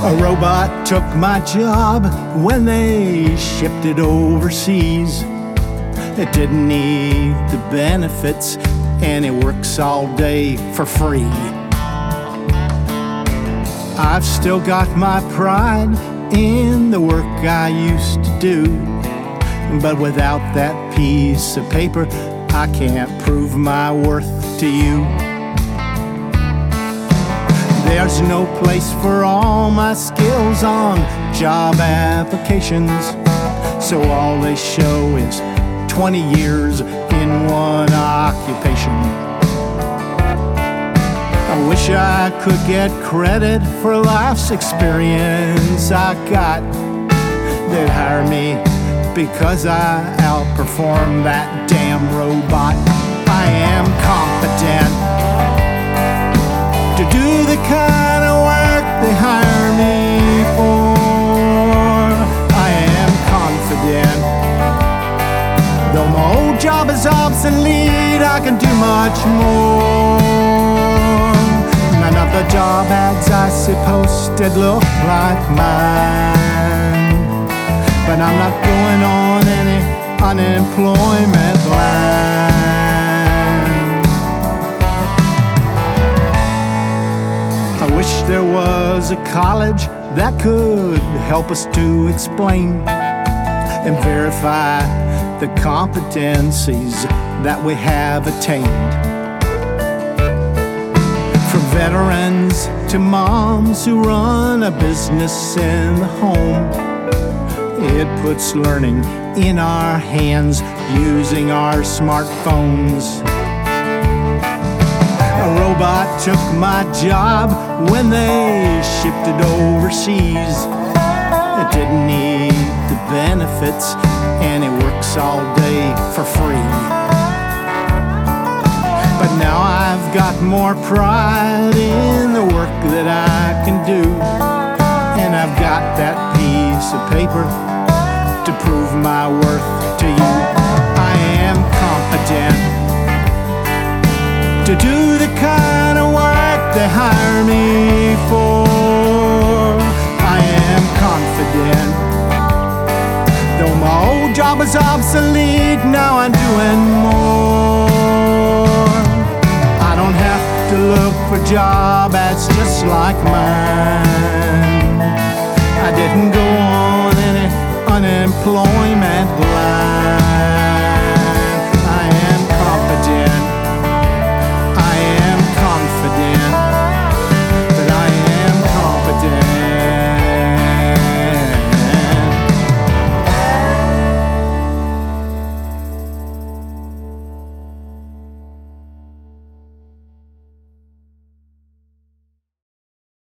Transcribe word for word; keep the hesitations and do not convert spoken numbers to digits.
A robot took my job when they shipped it overseas. It didn't need the benefits and it works all day for free. I've still got my pride in the work I used to do, but without that piece of paper, I can't prove my worth to you. There's no place for all my skills on job applications, so all they show is twenty years in one occupation. I wish I could get credit for life's experience I got. They'd hire me because I outperformed that damn robot. I am competent to do the kind of work they hire me for. I am confident, though my old job is obsolete, I can do much more. None of the job ads I suppose did look like mine, but I'm not going on any unemployment line. I wish there was a college that could help us to explain and verify the competencies that we have attained. From veterans to moms who run a business in the home, it puts learning in our hands using our smartphones. A robot took my job when they shipped it overseas. It didn't need the benefits and it works all day for free. But now I've got more pride in the work that I can do, and I've got that piece of paper to prove my worth to you. I am competent to do the kind of work they hire me for. I am confident, though my old job is obsolete, now I'm doing more. I don't have to look for job ads just like mine. I didn't go on any unemployment